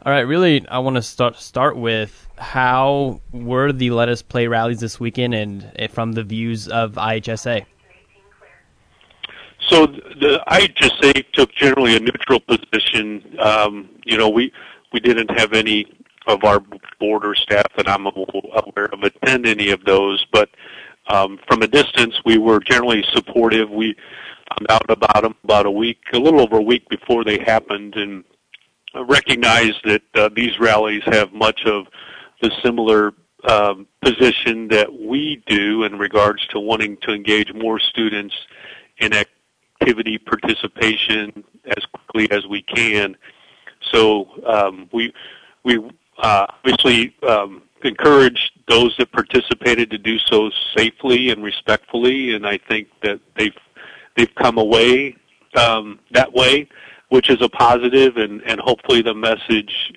All right, really, I want to start with how were the Let Us Play rallies this weekend, and from the views of IHSA. So the IHSA took generally a neutral position. We didn't have any of our border staff that I'm aware of attend any of those, but from a distance, we were generally supportive. We found out about them about a little over a week before they happened, and recognized that these rallies have much of the similar position that we do in regards to wanting to engage more students in activity participation as quickly as we can. So we obviously encourage those that participated to do so safely and respectfully, and I think that they've come away that way, which is a positive, and hopefully the message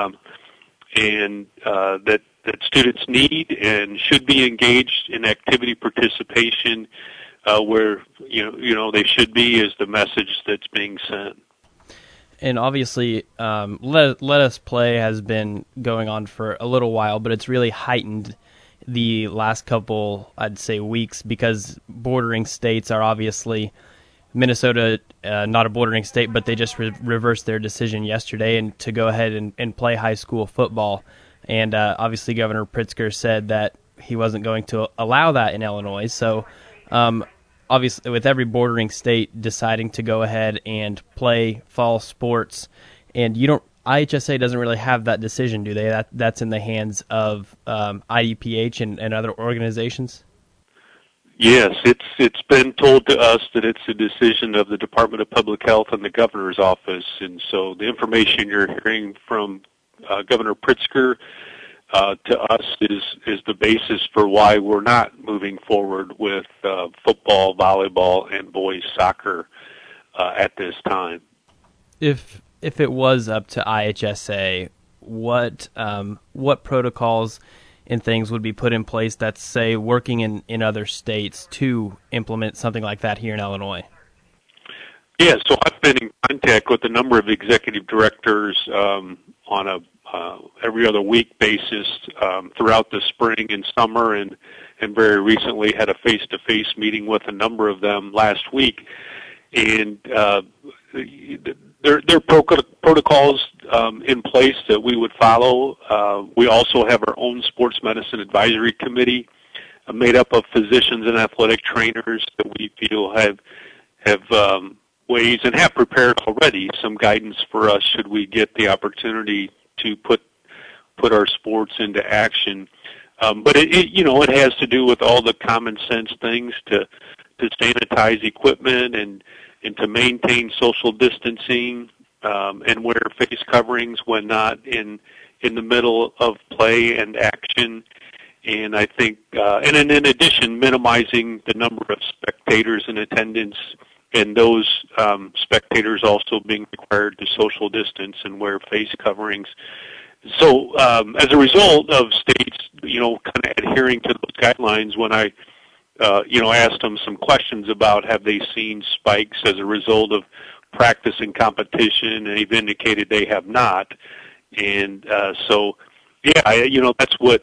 that students need and should be engaged in activity participation where they should be is the message that's being sent. And obviously, Let Us Play has been going on for a little while, but it's really heightened the last couple, I'd say, weeks, because bordering states are obviously Minnesota, not a bordering state, but they just reversed their decision yesterday and to go ahead and play high school football. And obviously, Governor Pritzker said that he wasn't going to allow that in Illinois. So obviously, with every bordering state deciding to go ahead and play fall sports, and IHSA doesn't really have that decision, do they? That's in the hands of IDPH and other organizations? Yes, it's been told to us that it's a decision of the Department of Public Health and the governor's office, and so the information you're hearing from Governor Pritzker to us is the basis for why we're not moving forward with football, volleyball, and boys soccer at this time. If it was up to IHSA, what protocols and things would be put in place that's, say, working in other states to implement something like that here in Illinois? Yeah, so I've been in contact with a number of executive directors on a every other week basis throughout the spring and summer, and very recently had a face-to-face meeting with a number of them last week. And there are protocols in place that we would follow. We also have our own sports medicine advisory committee made up of physicians and athletic trainers that we feel have ways and have prepared already some guidance for us should we get the opportunity to put our sports into action. But it has to do with all the common sense things to sanitize equipment and to maintain social distancing and wear face coverings when not in the middle of play and action. And I think, and in addition, minimizing the number of spectators in attendance, and those spectators also being required to social distance and wear face coverings. So as a result of states, kind of adhering to those guidelines, when I asked them some questions about have they seen spikes as a result of practice and competition, and they've indicated they have not. And that's what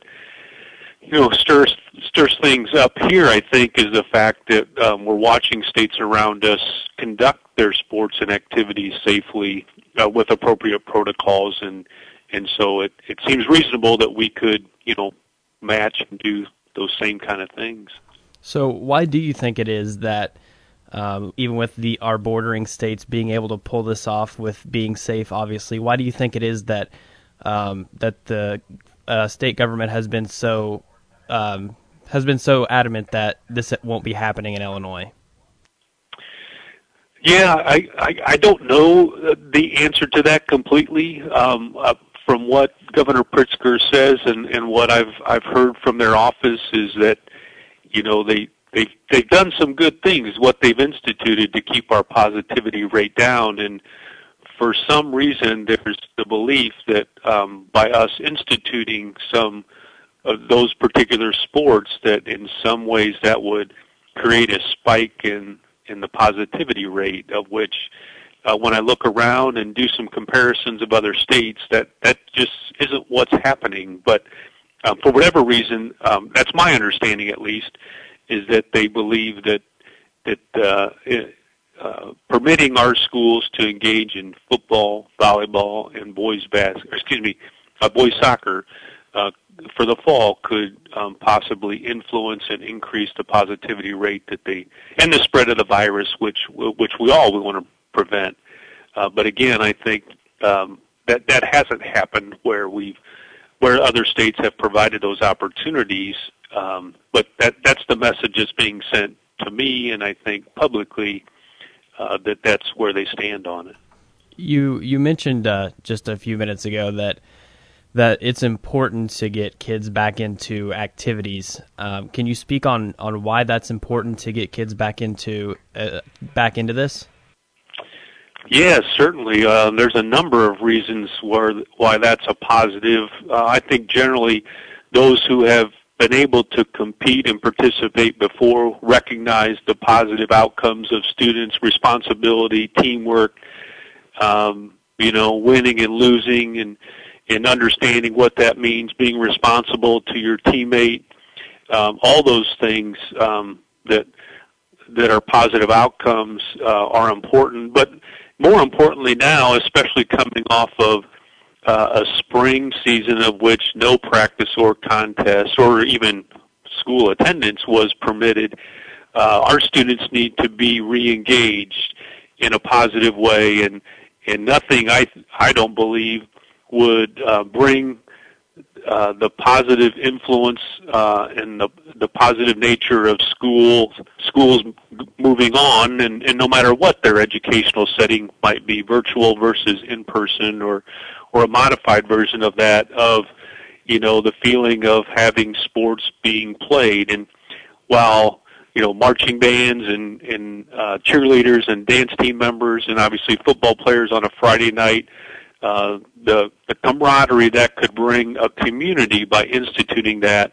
stirs things up here, I think, is the fact that we're watching states around us conduct their sports and activities safely with appropriate protocols, and so it seems reasonable that we could, match and do those same kind of things. So why do you think it is that even with our bordering states being able to pull this off with being safe, obviously, why do you think it is that the state government has been so adamant that this won't be happening in Illinois? Yeah, I don't know the answer to that completely. From what Governor Pritzker says and what I've heard from their office is that they've done some good things, what they've instituted to keep our positivity rate down, and for some reason there's the belief that by us instituting some of those particular sports that in some ways that would create a spike in the positivity rate, of which when I look around and do some comparisons of other states, that just isn't what's happening. But for whatever reason, that's my understanding at least, is that they believe that permitting our schools to engage in football, volleyball, and boys soccer for the fall could possibly influence and increase the positivity rate and the spread of the virus, which we all want to prevent. But again, I think that hasn't happened where other states have provided those opportunities. But that's the message that's being sent to me, and I think publicly that's where they stand on it. You mentioned just a few minutes ago that it's important to get kids back into activities. Can you speak on why that's important to get kids back into this? Yes, certainly. There's a number of reasons why that's a positive. I think generally those who have been able to compete and participate before recognize the positive outcomes of students' responsibility, teamwork, winning and losing, and understanding what that means, being responsible to your teammate, all those things that are positive outcomes are important. But more importantly now, especially coming off of a spring season of which no practice or contest or even school attendance was permitted, our students need to be re-engaged in a positive way, and nothing I don't believe would bring the positive influence and the positive nature of schools moving on, and no matter what their educational setting might be, virtual versus in person, or a modified version of that, of the feeling of having sports being played. And while marching bands and cheerleaders and dance team members and obviously football players on a Friday night, the camaraderie that could bring a community by instituting that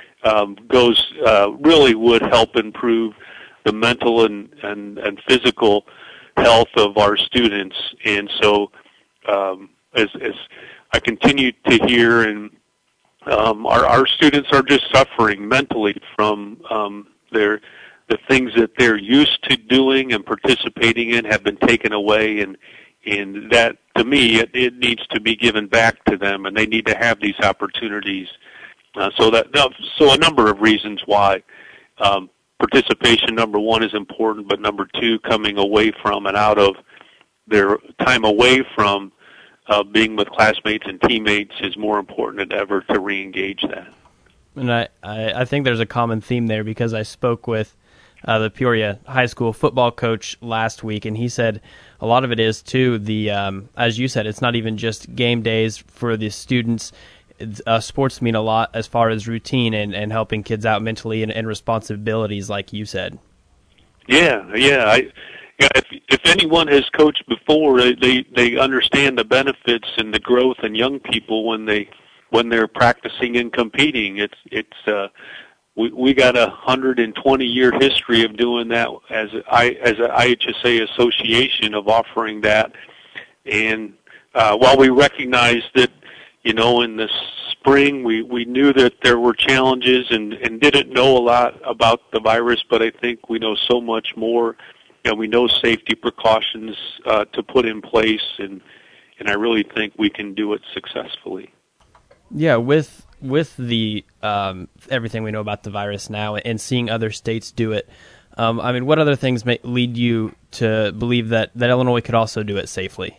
really would help improve the mental and physical health of our students. And so as I continue to hear, and our students are just suffering mentally from the things that they're used to doing and participating in have been taken away, and that, to me, it needs to be given back to them, and they need to have these opportunities. So a number of reasons why participation, number one, is important, but number two, coming away from and out of their time away from being with classmates and teammates is more important than ever to re-engage that. And I think there's a common theme there, because I spoke with the Peoria High School football coach last week, and he said a lot of it is, too, as you said, it's not even just game days for the students. Sports mean a lot as far as routine and helping kids out mentally and responsibilities, like you said. Yeah. If anyone has coached before, they understand the benefits and the growth in young people when they're practicing and competing. We got 120-year history of doing that as an IHSA association, of offering that. And while we recognize that, in the spring we knew that there were challenges and didn't know a lot about the virus, but I think we know so much more, and we know safety precautions to put in place, and I really think we can do it successfully. Yeah, with the everything we know about the virus now and seeing other states do it, what other things may lead you to believe that Illinois could also do it safely?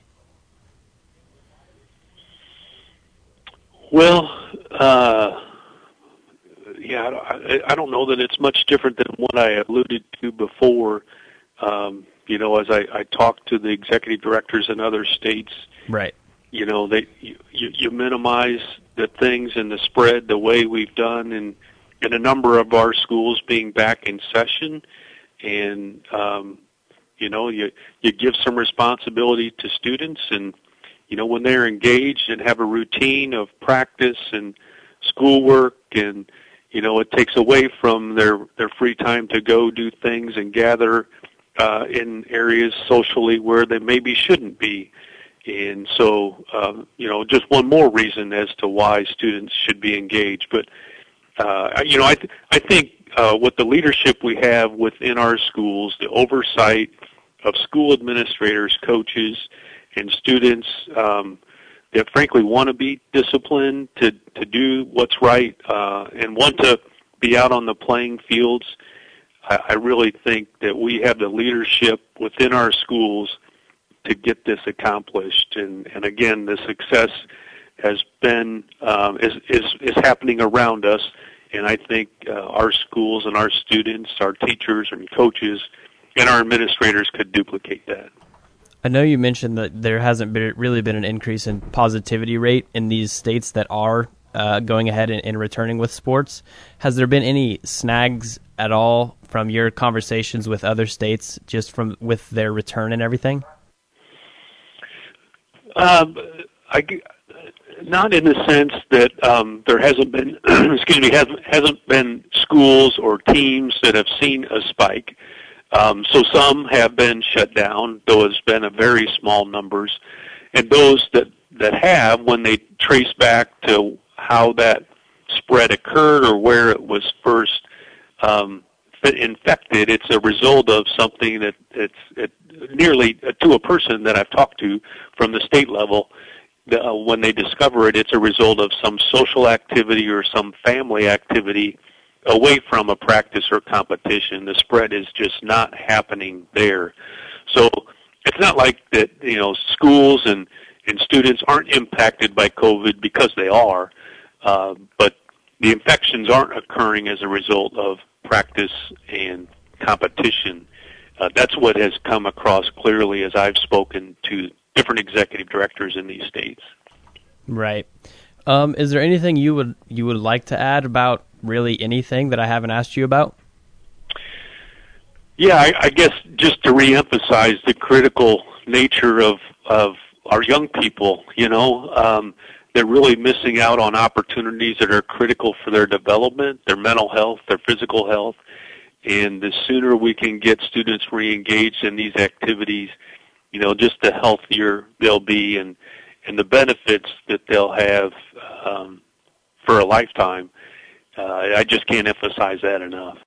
Well, I don't know that it's much different than what I alluded to before. As I talked to the executive directors in other states, right? You minimize the things and the spread the way we've done in a number of our schools being back in session, and you give some responsibility to students, and when they're engaged and have a routine of practice and schoolwork, and it takes away from their free time to go do things and gather in areas socially where they maybe shouldn't be. And so, just one more reason as to why students should be engaged. But, I think with the leadership we have within our schools, the oversight of school administrators, coaches, and students that frankly want to be disciplined to do what's right and want to be out on the playing fields, I really think that we have the leadership within our schools to get this accomplished. And again, the success has been is happening around us, and I think our schools and our students, our teachers and coaches, and our administrators could duplicate that. I know you mentioned that there hasn't really been an increase in positivity rate in these states that are going ahead and returning with sports. Has there been any snags at all from your conversations with other states, just with their return and everything? Not in the sense that there hasn't been, hasn't been schools or teams that have seen a spike. So some have been shut down, though it's been a very small numbers. And those that have, when they trace back to how that spread occurred or where it was first infected, it's a result of something that it's nearly to a person that I've talked to from the state level. When they discover it, it's a result of some social activity or some family activity away from a practice or competition. The spread is just not happening there. So it's not like that, schools and students aren't impacted by COVID, because they are, but the infections aren't occurring as a result of practice and competition. That's what has come across clearly as I've spoken to different executive directors in these states. Right. Is there anything you would like to add about really anything that I haven't asked you about? Yeah, I guess just to reemphasize the critical nature of our young people, they're really missing out on opportunities that are critical for their development, their mental health, their physical health. And the sooner we can get students re-engaged in these activities, just the healthier they'll be and the benefits that they'll have for a lifetime. I just can't emphasize that enough.